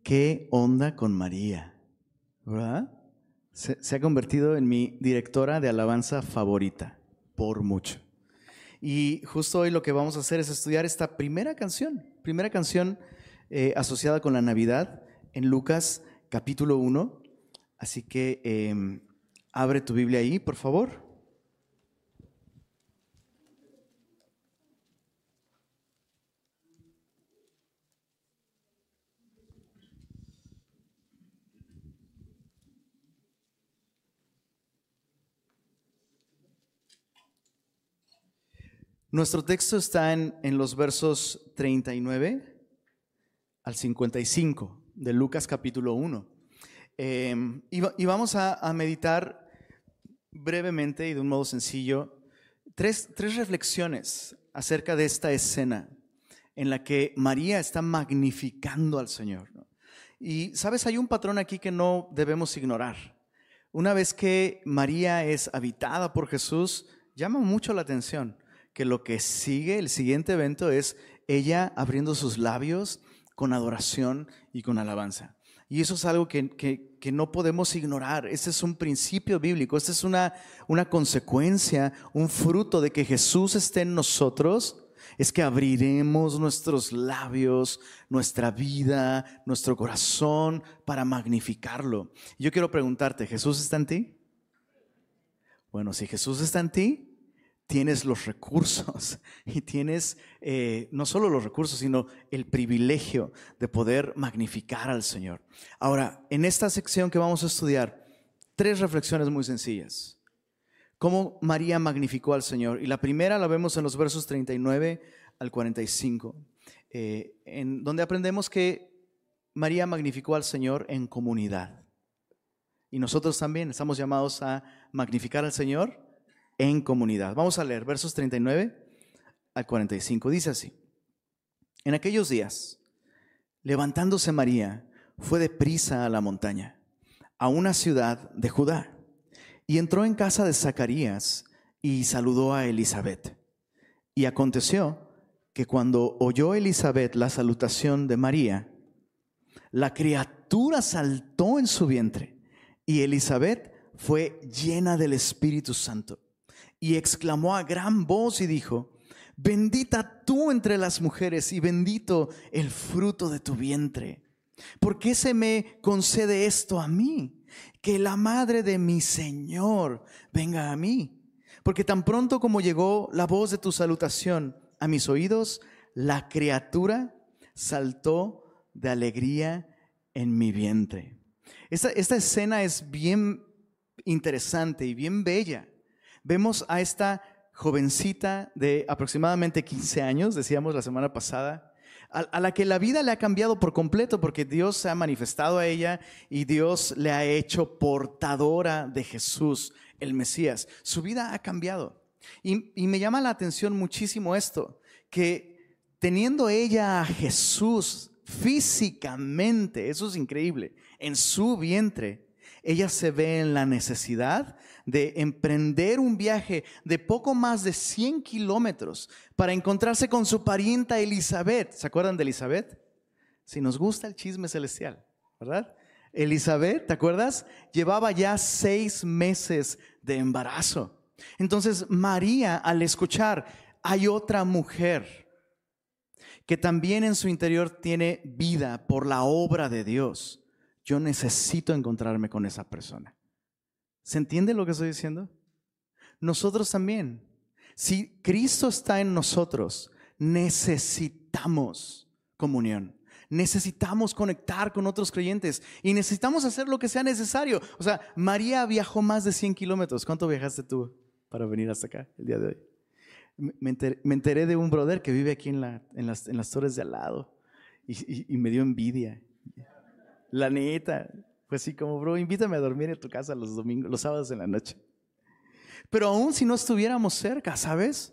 ¿Qué onda con María? ¿Verdad? Se ha convertido en mi directora de alabanza favorita, por mucho. Y justo hoy lo que vamos a hacer es estudiar esta primera canción asociada con la Navidad en Lucas capítulo 1. Así que abre tu Biblia ahí, por favor. Nuestro texto está en los versos 39 al 55 de Lucas capítulo 1. Y vamos a meditar brevemente y de un modo sencillo tres reflexiones acerca de esta escena en la que María está magnificando al Señor, ¿no? Y sabes, hay un patrón aquí que no debemos ignorar. Una vez que María es habitada por Jesús, llama mucho la atención que lo que sigue, el siguiente evento, es ella abriendo sus labios con adoración y con alabanza. Y eso es algo que no podemos ignorar. Este es un principio bíblico, esta es una consecuencia, un fruto de que Jesús esté en nosotros. Es que abriremos nuestros labios, nuestra vida, nuestro corazón para magnificarlo. Yo quiero preguntarte, ¿Jesús está en ti? Bueno, si Jesús está en ti, tienes los recursos y tienes no solo los recursos, sino el privilegio de poder magnificar al Señor. Ahora, en esta sección que vamos a estudiar, tres reflexiones muy sencillas. ¿Cómo María magnificó al Señor? Y la primera la vemos en los versos 39 al 45, en donde aprendemos que María magnificó al Señor en comunidad. Y nosotros también estamos llamados a magnificar al Señor en comunidad. Vamos a leer versos 39 al 45. Dice así: En aquellos días, levantándose María, fue deprisa a la montaña, a una ciudad de Judá, y entró en casa de Zacarías y saludó a Elisabet. Y aconteció que cuando oyó Elisabet la salutación de María, la criatura saltó en su vientre, y Elisabet fue llena del Espíritu Santo. Y exclamó a gran voz y dijo: Bendita tú entre las mujeres y bendito el fruto de tu vientre. ¿Por qué se me concede esto a mí? Que la madre de mi Señor venga a mí. Porque tan pronto como llegó la voz de tu salutación a mis oídos, la criatura saltó de alegría en mi vientre. Esta escena es bien interesante y bien bella. Vemos a esta jovencita de aproximadamente 15 años, decíamos la semana pasada, a la que la vida le ha cambiado por completo porque Dios se ha manifestado a ella y Dios le ha hecho portadora de Jesús, el Mesías. Su vida ha cambiado. Y me llama la atención muchísimo esto, que teniendo ella a Jesús físicamente, eso es increíble, en su vientre, ella se ve en la necesidad de emprender un viaje de poco más de 100 kilómetros para encontrarse con su parienta Elisabet. ¿Se acuerdan de Elisabet? Si nos gusta el chisme celestial, ¿verdad? Elisabet, ¿te acuerdas? Llevaba ya 6 meses de embarazo. Entonces María, al escuchar, hay otra mujer que también en su interior tiene vida por la obra de Dios. Yo necesito encontrarme con esa persona. ¿Se entiende lo que estoy diciendo? Nosotros también. Si Cristo está en nosotros, necesitamos comunión. Necesitamos conectar con otros creyentes y necesitamos hacer lo que sea necesario. O sea, María viajó más de 100 kilómetros. ¿Cuánto viajaste tú para venir hasta acá el día de hoy? Me enteré de un brother que vive aquí en las torres de al lado y me dio envidia. La neta, pues sí, como bro, invítame a dormir en tu casa los domingos, los sábados en la noche. Pero aún si no estuviéramos cerca, ¿sabes?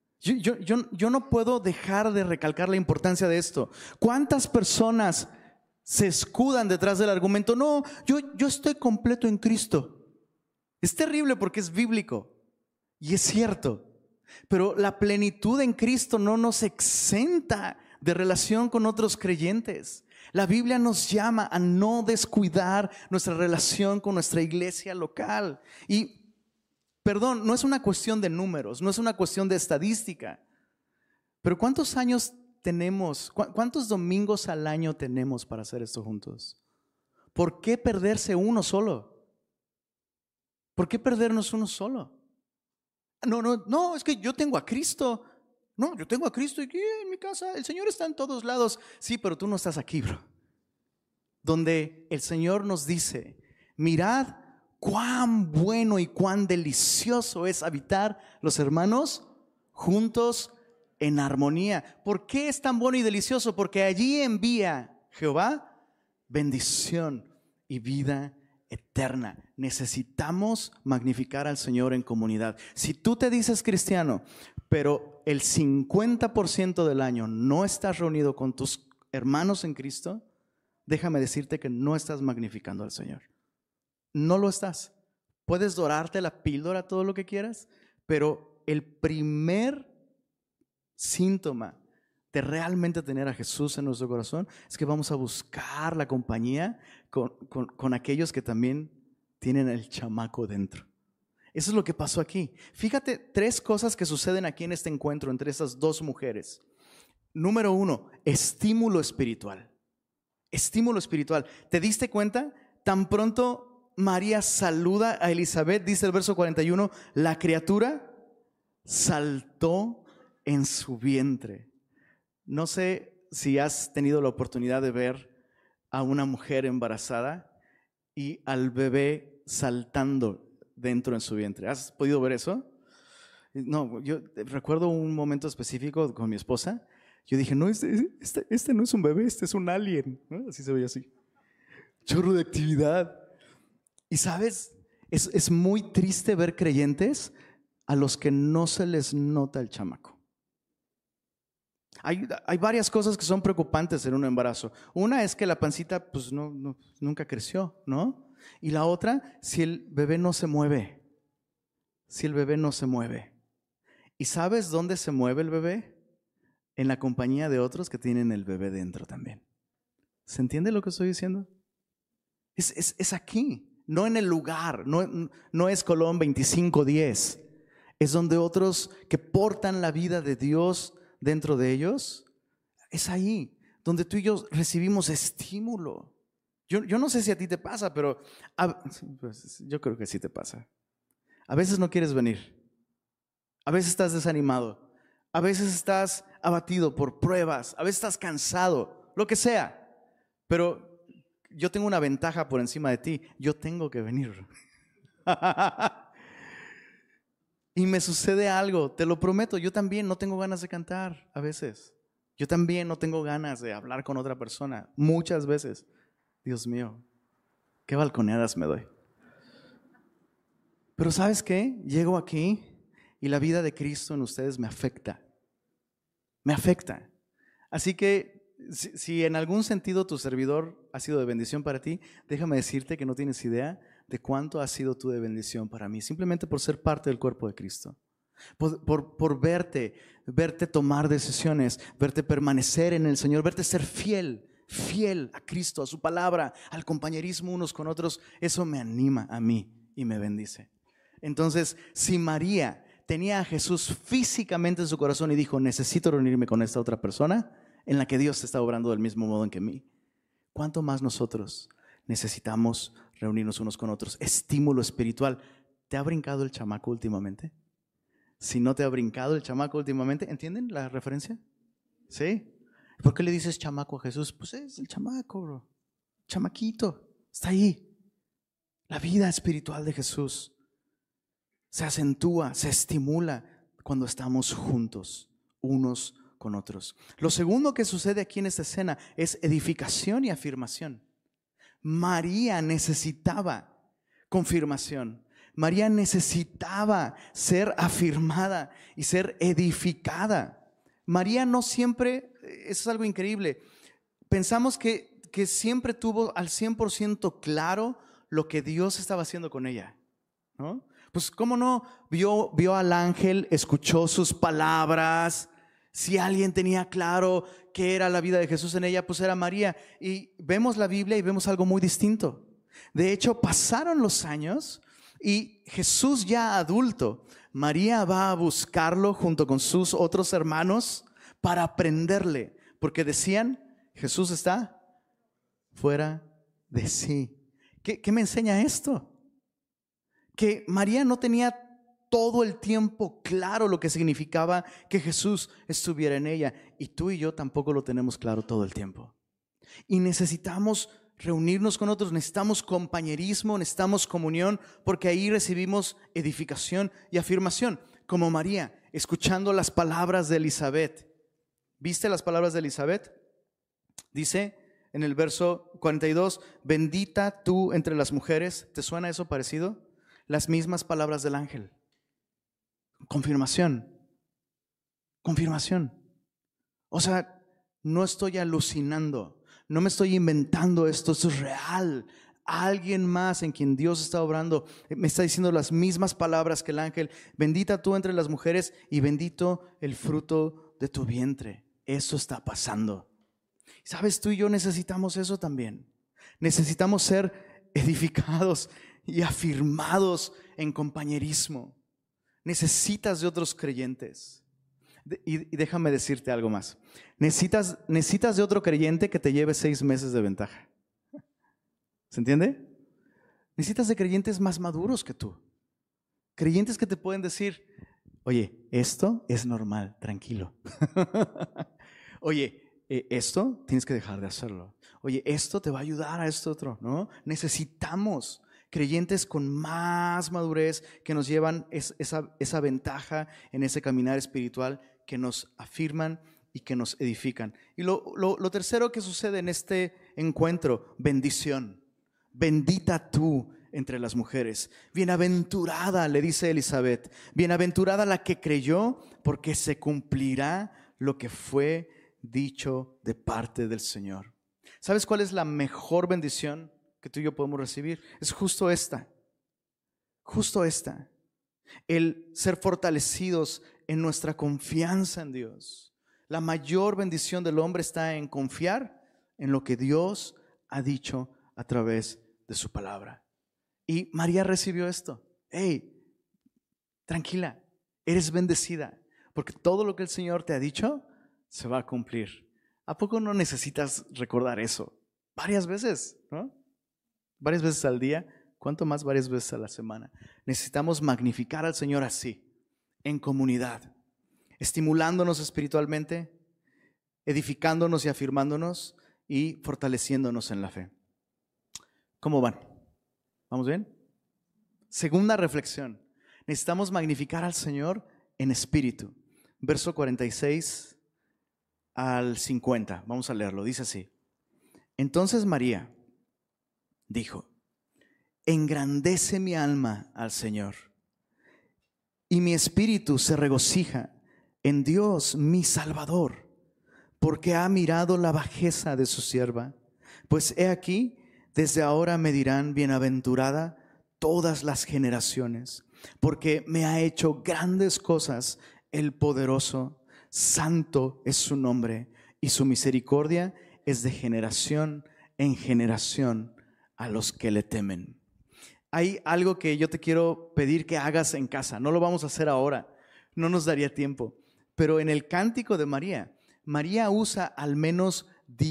Yo no puedo dejar de recalcar la importancia de esto. ¿Cuántas personas se escudan detrás del argumento? No, yo estoy completo en Cristo. Es terrible porque es bíblico y es cierto. Pero la plenitud en Cristo no nos exenta de relación con otros creyentes. La Biblia nos llama a no descuidar nuestra relación con nuestra iglesia local. Y, perdón, no es una cuestión de números, no es una cuestión de estadística. Pero ¿cuántos años tenemos? ¿Cuántos domingos al año tenemos para hacer esto juntos? ¿Por qué perderse uno solo? ¿Por qué perdernos uno solo? No, es que yo tengo a Cristo. No, yo tengo a Cristo aquí en mi casa. El Señor está en todos lados. Sí, pero tú no estás aquí, bro. Donde el Señor nos dice, mirad cuán bueno y cuán delicioso es habitar los hermanos juntos en armonía. ¿Por qué es tan bueno y delicioso? Porque allí envía Jehová bendición y vida eterna. Necesitamos magnificar al Señor en comunidad. Si tú te dices cristiano, pero el 50% del año no estás reunido con tus hermanos en Cristo, déjame decirte que no estás magnificando al Señor. No lo estás. Puedes dorarte la píldora todo lo que quieras, pero el primer síntoma de realmente tener a Jesús en nuestro corazón es que vamos a buscar la compañía con aquellos que también tienen el chamaco dentro. Eso es lo que pasó aquí. Fíjate 3 cosas que suceden aquí en este encuentro entre esas 2 mujeres. Número 1, estímulo espiritual. Estímulo espiritual. ¿Te diste cuenta? Tan pronto María saluda a Elizabeth, dice el verso 41, la criatura saltó en su vientre. No sé si has tenido la oportunidad de ver a una mujer embarazada y al bebé saltando dentro en su vientre. ¿Has podido ver eso? No, yo recuerdo un momento específico con mi esposa. Yo dije, no, este no es un bebé, este es un alien, ¿no? Así se veía así. Chorro de actividad. Y sabes, es muy triste ver creyentes a los que no se les nota el chamaco. Hay varias cosas que son preocupantes en un embarazo. Una es que la pancita pues nunca creció, ¿no? Y la otra, si el bebé no se mueve. Si el bebé no se mueve. ¿Y sabes dónde se mueve el bebé? En la compañía de otros que tienen el bebé dentro también. ¿Se entiende lo que estoy diciendo? Es aquí, no en el lugar, no es Colón 2510. Es donde otros que portan la vida de Dios dentro de ellos, es ahí donde tú y yo recibimos estímulo. Yo no sé si a ti te pasa, pero pues, yo creo que sí te pasa. A veces no quieres venir, a veces estás desanimado, a veces estás abatido por pruebas, a veces estás cansado, lo que sea, pero yo tengo una ventaja por encima de ti, yo tengo que venir. Y me sucede algo, te lo prometo, yo también no tengo ganas de cantar a veces. Yo también no tengo ganas de hablar con otra persona, muchas veces. Dios mío, qué balconeadas me doy. Pero ¿sabes qué? Llego aquí y la vida de Cristo en ustedes me afecta. Me afecta. Así que si en algún sentido tu servidor ha sido de bendición para ti, déjame decirte que no tienes idea de cuánto has sido tú de bendición para mí, simplemente por ser parte del cuerpo de Cristo, por verte tomar decisiones, verte permanecer en el Señor, verte ser fiel a Cristo, a su palabra, al compañerismo unos con otros. Eso me anima a mí y me bendice. Entonces, si María tenía a Jesús físicamente en su corazón y dijo, necesito reunirme con esta otra persona en la que Dios está obrando del mismo modo en que mí, ¿cuánto más nosotros necesitamos reunirnos unos con otros? Estímulo espiritual. ¿Te ha brincado el chamaco últimamente? Si no te ha brincado el chamaco últimamente, ¿entienden la referencia? ¿Sí? ¿Por qué le dices chamaco a Jesús? Pues es el chamaco, bro. Chamaquito, está ahí. La vida espiritual de Jesús se acentúa, se estimula cuando estamos juntos, unos con otros. Lo segundo que sucede aquí en esta escena es edificación y afirmación. María necesitaba confirmación. María necesitaba ser afirmada y ser edificada. María no siempre, eso es algo increíble, pensamos que siempre tuvo al 100% claro lo que Dios estaba haciendo con ella, ¿no? Pues cómo no, vio al ángel, escuchó sus palabras, Si alguien tenía claro qué era la vida de Jesús en ella, pues era María. Y vemos la Biblia y vemos algo muy distinto. De hecho, pasaron los años y Jesús ya adulto, María va a buscarlo junto con sus otros hermanos para aprenderle, porque decían, Jesús está fuera de sí. ¿Qué me enseña esto? Que María no tenía todo el tiempo claro lo que significaba que Jesús estuviera en ella, y tú y yo tampoco lo tenemos claro todo el tiempo. Y necesitamos reunirnos con otros, necesitamos compañerismo, necesitamos comunión, porque ahí recibimos edificación y afirmación, como María, escuchando las palabras de Elizabeth. ¿Viste las palabras de Elizabeth? Dice en el verso 42, bendita tú entre las mujeres. ¿Te suena eso parecido? Las mismas palabras del ángel. Confirmación. Confirmación. O sea, no estoy alucinando, no me estoy inventando esto es real. Alguien más en quien Dios está obrando me está diciendo las mismas palabras que el ángel. Bendita tú entre las mujeres y bendito el fruto de tu vientre. Eso está pasando. ¿Sabes? Tú y yo necesitamos eso también. Necesitamos ser edificados y afirmados en compañerismo. Necesitas de otros creyentes. Y déjame decirte algo más. Necesitas de otro creyente que te lleve 6 meses de ventaja. ¿Se entiende? Necesitas de creyentes más maduros que tú. Creyentes que te pueden decir, oye, esto es normal, tranquilo. Oye, esto tienes que dejar de hacerlo. Oye, esto te va a ayudar a esto otro, ¿no? Necesitamos creyentes con más madurez que nos llevan esa ventaja en ese caminar espiritual, que nos afirman y que nos edifican. Y lo tercero que sucede en este encuentro, bendición. Bendita tú entre las mujeres. Bienaventurada, le dice Elizabeth, bienaventurada la que creyó, porque se cumplirá lo que fue dicho de parte del Señor. ¿Sabes cuál es la mejor bendición que tú y yo podemos recibir? Es justo esta. El ser fortalecidos en nuestra confianza en Dios. La mayor bendición del hombre está en confiar en lo que Dios ha dicho a través de su palabra. Y María recibió esto. Hey, tranquila, eres bendecida, porque todo lo que el Señor te ha dicho se va a cumplir. ¿A poco no necesitas recordar eso? Varias veces, ¿no? Varias veces al día. ¿Cuánto más varias veces a la semana? Necesitamos magnificar al Señor así, en comunidad, estimulándonos espiritualmente, edificándonos y afirmándonos y fortaleciéndonos en la fe. ¿Cómo van? ¿Vamos bien? Segunda reflexión. Necesitamos magnificar al Señor en espíritu. Verso 46 al 50. Vamos a leerlo. Dice así. Entonces María dijo: engrandece mi alma al Señor, y mi espíritu se regocija en Dios mi Salvador, porque ha mirado la bajeza de su sierva. Pues he aquí, desde ahora me dirán bienaventurada todas las generaciones, porque me ha hecho grandes cosas el poderoso. Santo es su nombre, y su misericordia es de generación en generación a los que le temen. Hay algo que yo te quiero pedir que hagas en casa. No lo vamos a hacer ahora, no nos daría tiempo. Pero en el cántico de María, María usa al menos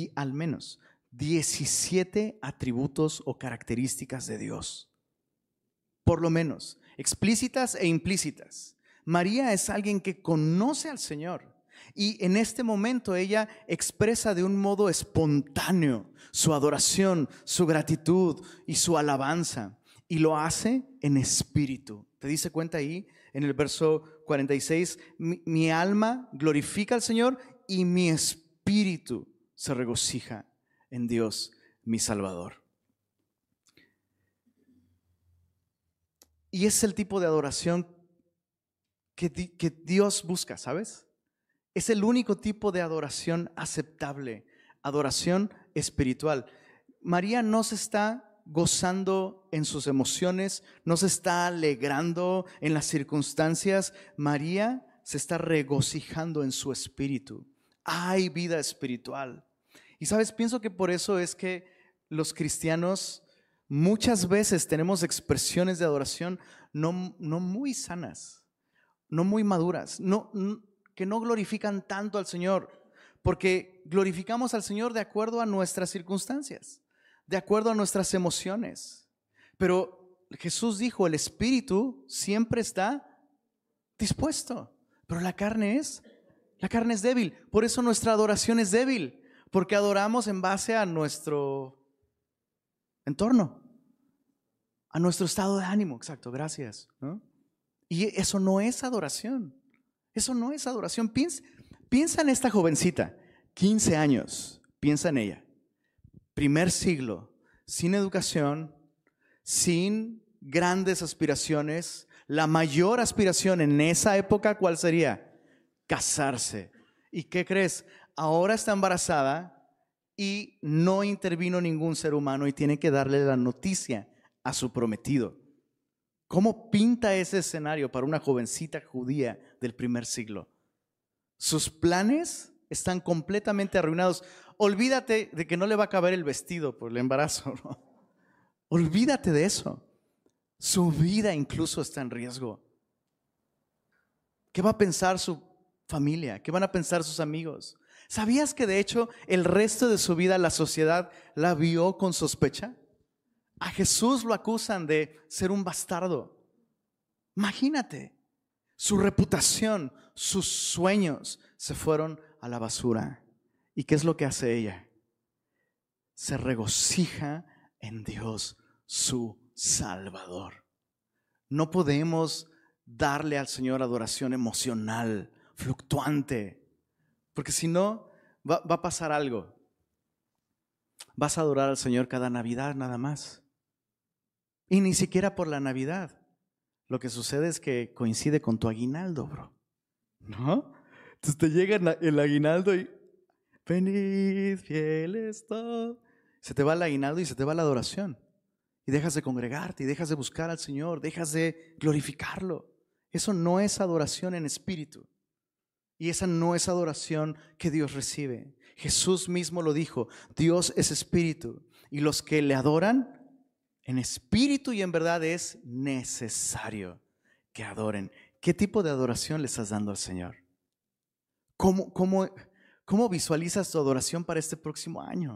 17 atributos o características de Dios. Por lo menos, explícitas e implícitas. María es alguien que conoce al Señor. Y en este momento ella expresa de un modo espontáneo su adoración, su gratitud y su alabanza. Y lo hace en espíritu. ¿Te diste cuenta ahí en el verso 46? Mi alma glorifica al Señor y mi espíritu se regocija en Dios, mi Salvador. Y es el tipo de adoración que Dios busca, ¿sabes? Es el único tipo de adoración aceptable, adoración espiritual. María no se está gozando en sus emociones, no se está alegrando en las circunstancias. María se está regocijando en su espíritu. Hay vida espiritual. Y sabes, pienso que por eso es que los cristianos muchas veces tenemos expresiones de adoración no muy sanas, no muy maduras, que no glorifican tanto al Señor, porque glorificamos al Señor de acuerdo a nuestras circunstancias, de acuerdo a nuestras emociones. Pero Jesús dijo, el espíritu siempre está dispuesto, pero la carne es débil. Por eso nuestra adoración es débil, porque adoramos en base a nuestro entorno, a nuestro estado de ánimo. Exacto, gracias, ¿no? Y eso no es adoración. Eso no es adoración. Piensa en esta jovencita, 15 años, piensa en ella. Primer siglo, sin educación, sin grandes aspiraciones. La mayor aspiración en esa época, ¿cuál sería? Casarse. ¿Y qué crees? Ahora está embarazada y no intervino ningún ser humano y tiene que darle la noticia a su prometido. ¿Cómo pinta ese escenario para una jovencita judía del primer siglo? Sus planes están completamente arruinados. Olvídate de que no le va a caber el vestido por el embarazo, ¿no? Olvídate de eso. Su vida incluso está en riesgo. ¿Qué va a pensar su familia? ¿Qué van a pensar sus amigos? ¿Sabías que de hecho el resto de su vida la sociedad la vio con sospecha? A Jesús lo acusan de ser un bastardo. Imagínate, su reputación, sus sueños se fueron a la basura. ¿Y qué es lo que hace ella? Se regocija en Dios, su Salvador. No podemos darle al Señor adoración emocional, fluctuante, porque si no, va a pasar algo. Vas a adorar al Señor cada Navidad nada más. Y ni siquiera por la Navidad. Lo que sucede es que coincide con tu aguinaldo, bro, ¿no? Entonces te llega el aguinaldo y venid fieles todos. Se te va el aguinaldo y se te va la adoración. Y dejas de congregarte y dejas de buscar al Señor, dejas de glorificarlo. Eso no es adoración en espíritu. Y esa no es adoración que Dios recibe. Jesús mismo lo dijo, Dios es espíritu y los que le adoran en espíritu y en verdad es necesario que adoren. ¿Qué tipo de adoración le estás dando al Señor? ¿Cómo visualizas tu adoración para este próximo año?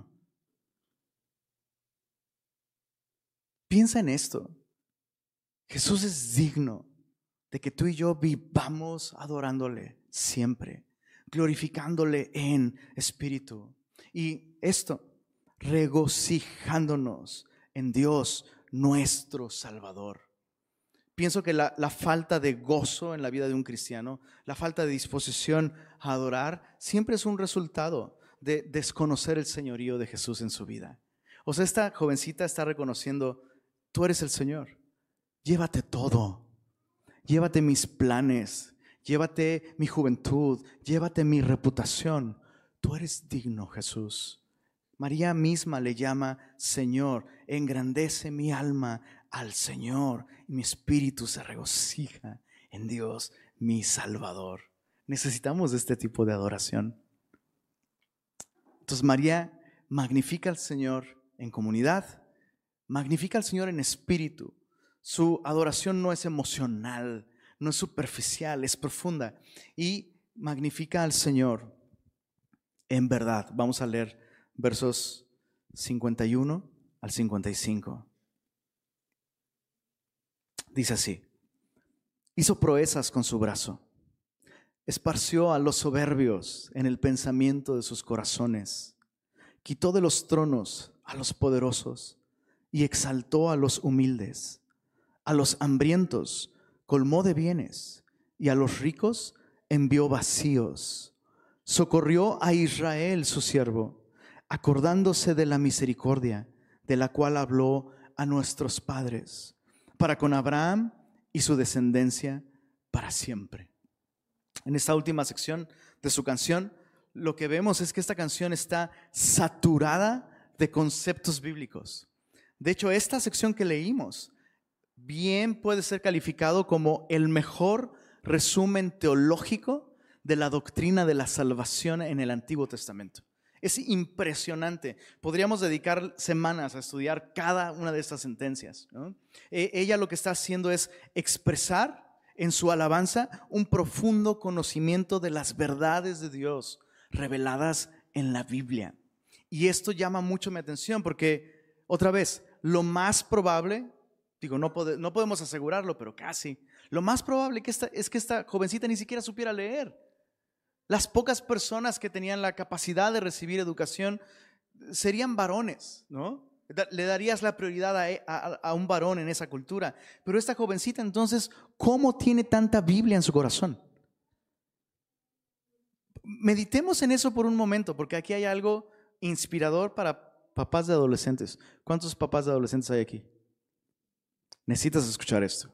Piensa en esto. Jesús es digno de que tú y yo vivamos adorándole siempre, glorificándole en espíritu. Y esto, regocijándonos en Dios, nuestro Salvador. Pienso que la falta de gozo en la vida de un cristiano, la falta de disposición a adorar, siempre es un resultado de desconocer el señorío de Jesús en su vida. O sea, esta jovencita está reconociendo, tú eres el Señor, llévate todo, llévate mis planes, llévate mi juventud, llévate mi reputación. Tú eres digno, Jesús. María misma le llama Señor, engrandece mi alma al Señor y mi espíritu se regocija en Dios, mi Salvador. Necesitamos de este tipo de adoración. Entonces María magnifica al Señor en comunidad, magnifica al Señor en espíritu. Su adoración no es emocional, no es superficial, es profunda. Y magnifica al Señor en verdad. Vamos a leer versos 51 al 55. Dice así: hizo proezas con su brazo, esparció a los soberbios en el pensamiento de sus corazones, quitó de los tronos a los poderosos y exaltó a los humildes. A los hambrientos colmó de bienes y a los ricos envió vacíos. Socorrió a Israel su siervo, acordándose de la misericordia de la cual habló a nuestros padres, para con Abraham y su descendencia para siempre. En esta última sección de su canción, lo que vemos es que esta canción está saturada de conceptos bíblicos. De hecho, esta sección que leímos bien puede ser calificado como el mejor resumen teológico de la doctrina de la salvación en el Antiguo Testamento. Es impresionante. Podríamos dedicar semanas a estudiar cada una de estas sentencias, ¿no? Ella lo que está haciendo es expresar en su alabanza un profundo conocimiento de las verdades de Dios reveladas en la Biblia. Y esto llama mucho mi atención porque, otra vez, lo más probable, digo, no podemos asegurarlo, pero casi, lo más probable es que esta jovencita ni siquiera supiera leer. Las pocas personas que tenían la capacidad de recibir educación serían varones, ¿no? Le darías la prioridad a un varón en esa cultura. Pero esta jovencita, entonces, ¿cómo tiene tanta Biblia en su corazón? Meditemos en eso por un momento, porque aquí hay algo inspirador para papás de adolescentes. ¿Cuántos papás de adolescentes hay aquí? Necesitas escuchar esto.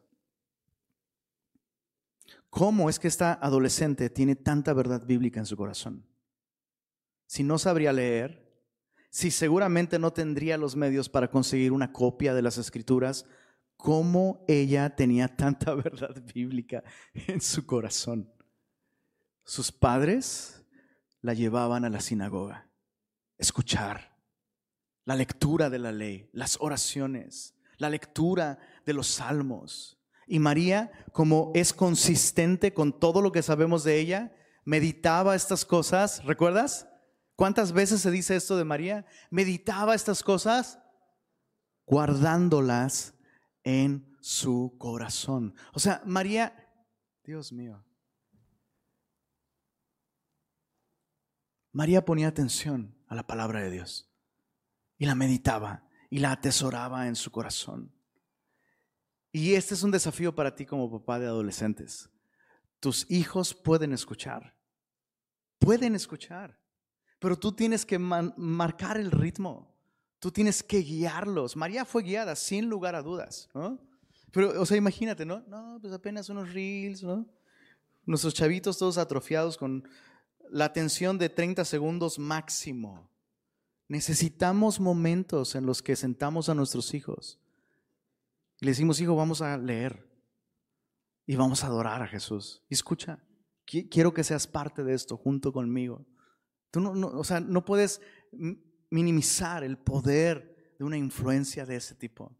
¿Cómo es que esta adolescente tiene tanta verdad bíblica en su corazón? Si no sabría leer, si seguramente no tendría los medios para conseguir una copia de las Escrituras, ¿cómo ella tenía tanta verdad bíblica en su corazón? Sus padres la llevaban a la sinagoga, escuchar la lectura de la ley, las oraciones, la lectura de los salmos. Y María, como es consistente con todo lo que sabemos de ella, meditaba estas cosas. ¿Recuerdas? ¿Cuántas veces se dice esto de María? Meditaba estas cosas guardándolas en su corazón. O sea, María, Dios mío, María ponía atención a la palabra de Dios y la meditaba y la atesoraba en su corazón. Y este es un desafío para ti como papá de adolescentes. Tus hijos pueden escuchar, pero tú tienes que marcar el ritmo, tú tienes que guiarlos. María fue guiada sin lugar a dudas, ¿no? Pero, o sea, imagínate, ¿no? No, pues apenas unos reels, ¿no? Nuestros chavitos todos atrofiados con la atención de 30 segundos máximo. Necesitamos momentos en los que sentamos a nuestros hijos y le decimos, hijo, vamos a leer y vamos a adorar a Jesús. Y escucha, quiero que seas parte de esto junto conmigo. Tú o sea, no puedes minimizar el poder de una influencia de ese tipo.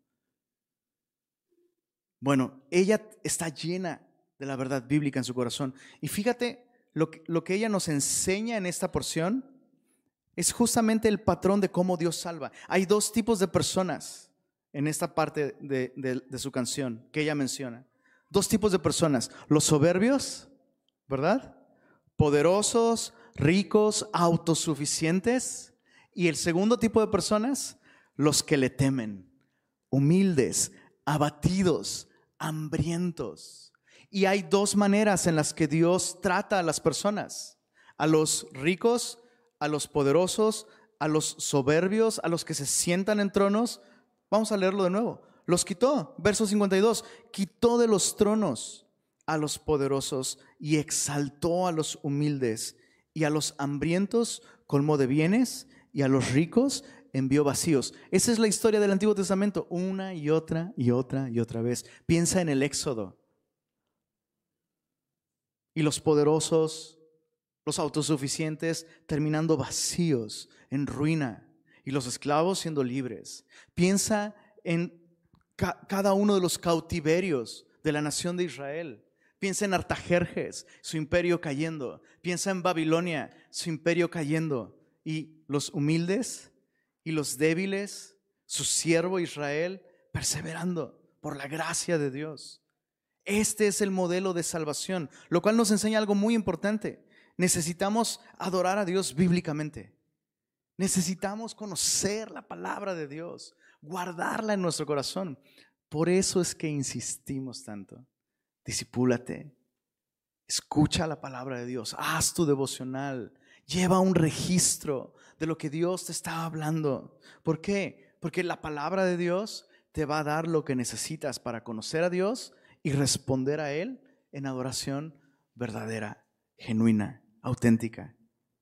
Bueno, ella está llena de la verdad bíblica en su corazón. Y fíjate, lo que ella nos enseña en esta porción es justamente el patrón de cómo Dios salva. Hay dos tipos de personas en esta parte de su canción que ella menciona. Dos tipos de personas: los soberbios, ¿verdad? Poderosos, ricos, autosuficientes. Y el segundo tipo de personas, los que le temen, humildes, abatidos, hambrientos. Y hay dos maneras en las que Dios trata a las personas: a los ricos, a los poderosos, a los soberbios, a los que se sientan en tronos. Vamos a leerlo de nuevo. Los quitó, verso 52, quitó de los tronos a los poderosos y exaltó a los humildes, y a los hambrientos colmó de bienes, y a los ricos envió vacíos. Esa es la historia del Antiguo Testamento, una y otra y otra y otra vez. Piensa en el Éxodo. Y los poderosos, los autosuficientes, terminando vacíos, en ruina, y los esclavos siendo libres. Piensa en cada uno de los cautiverios de la nación de Israel. Piensa en Artajerjes, su imperio cayendo. Piensa en Babilonia, su imperio cayendo. Y los humildes y los débiles, su siervo Israel, perseverando por la gracia de Dios. Este es el modelo de salvación, lo cual nos enseña algo muy importante. Necesitamos adorar a Dios bíblicamente. Necesitamos conocer la palabra de Dios, guardarla en nuestro corazón. Por eso es que insistimos tanto. Discipúlate, escucha la palabra de Dios, haz tu devocional, lleva un registro de lo que Dios te está hablando. ¿Por qué? Porque la palabra de Dios te va a dar lo que necesitas para conocer a Dios y responder a Él en adoración verdadera, genuina, auténtica.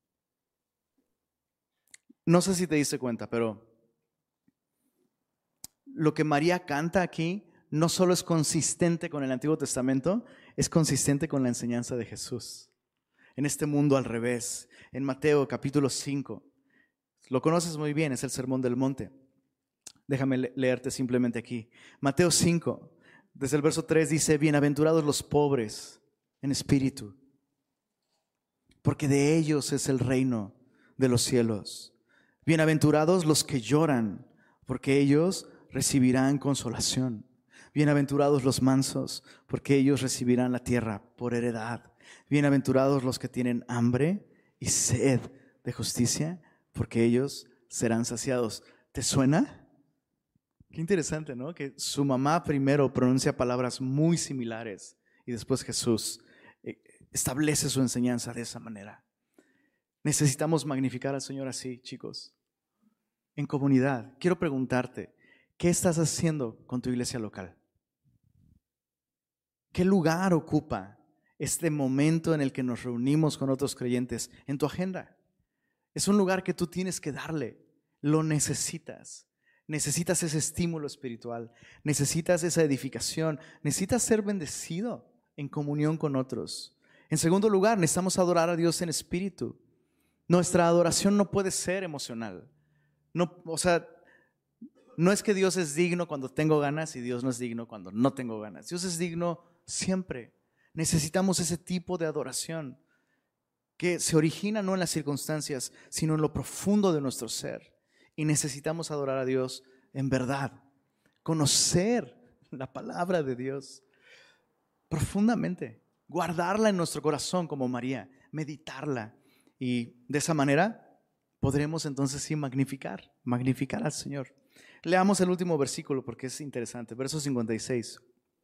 No sé si te diste cuenta, pero lo que María canta aquí no solo es consistente con el Antiguo Testamento, es consistente con la enseñanza de Jesús. En este mundo al revés, en Mateo capítulo 5, lo conoces muy bien, es el Sermón del Monte. Déjame leerte simplemente aquí. Mateo 5, desde el verso 3 dice: bienaventurados los pobres en espíritu, porque de ellos es el reino de los cielos. Bienaventurados los que lloran, porque ellos recibirán consolación. Bienaventurados los mansos, porque ellos recibirán la tierra por heredad. Bienaventurados los que tienen hambre y sed de justicia, porque ellos serán saciados. ¿Te suena? Qué interesante, ¿no? Que su mamá primero pronuncia palabras muy similares y después Jesús establece su enseñanza de esa manera. Necesitamos magnificar al Señor así, chicos. En comunidad, quiero preguntarte, ¿qué estás haciendo con tu iglesia local? ¿Qué lugar ocupa este momento en el que nos reunimos con otros creyentes en tu agenda? Es un lugar que tú tienes que darle, lo necesitas. Necesitas ese estímulo espiritual, necesitas esa edificación, necesitas ser bendecido en comunión con otros. En segundo lugar, necesitamos adorar a Dios en espíritu. Nuestra adoración no puede ser emocional. No, no es que Dios es digno cuando tengo ganas y Dios no es digno cuando no tengo ganas. Dios es digno siempre. Necesitamos ese tipo de adoración que se origina no en las circunstancias, sino en lo profundo de nuestro ser. Y necesitamos adorar a Dios en verdad, conocer la palabra de Dios profundamente, guardarla en nuestro corazón como María, meditarla, y de esa manera podremos entonces sí magnificar al Señor. Leamos el último versículo porque es interesante, verso 56.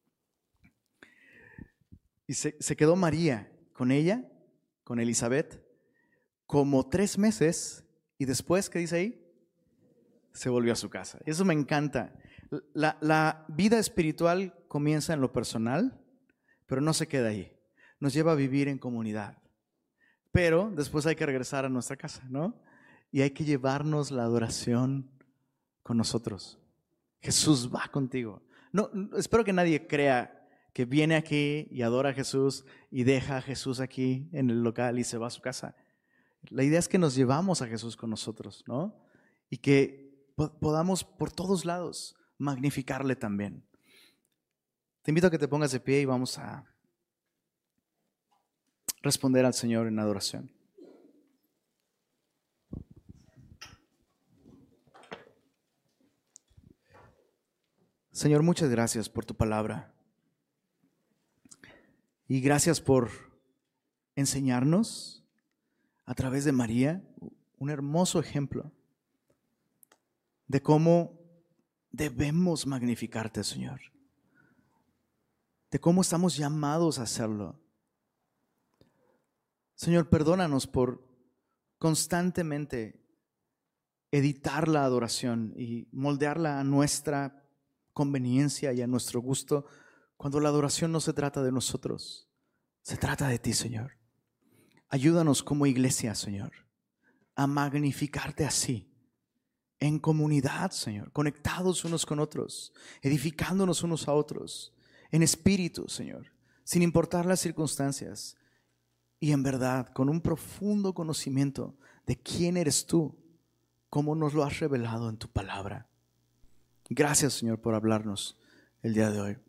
Y se quedó María con ella, con Elizabeth, como 3 meses, y después, ¿qué dice ahí? Se volvió a su casa. Eso me encanta. La vida espiritual comienza en lo personal, pero no se queda ahí. Nos lleva a vivir en comunidad. Pero después hay que regresar a nuestra casa, ¿no? Y hay que llevarnos la adoración con nosotros. Jesús va contigo. No, espero que nadie crea que viene aquí y adora a Jesús y deja a Jesús aquí en el local y se va a su casa. La idea es que nos llevamos a Jesús con nosotros, ¿no? Y que podamos por todos lados magnificarle también. Te invito a que te pongas de pie y vamos a responder al Señor en adoración. Señor, muchas gracias por tu palabra. Y gracias por enseñarnos a través de María un hermoso ejemplo de cómo debemos magnificarte, Señor. De cómo estamos llamados a hacerlo. Señor, perdónanos por constantemente editar la adoración y moldearla a nuestra conveniencia y a nuestro gusto, cuando la adoración no se trata de nosotros, se trata de ti, Señor. Ayúdanos como iglesia, Señor, a magnificarte así, en comunidad, Señor, conectados unos con otros, edificándonos unos a otros, en espíritu, Señor, sin importar las circunstancias, y en verdad, con un profundo conocimiento de quién eres tú, cómo nos lo has revelado en tu palabra. Gracias, Señor, por hablarnos el día de hoy.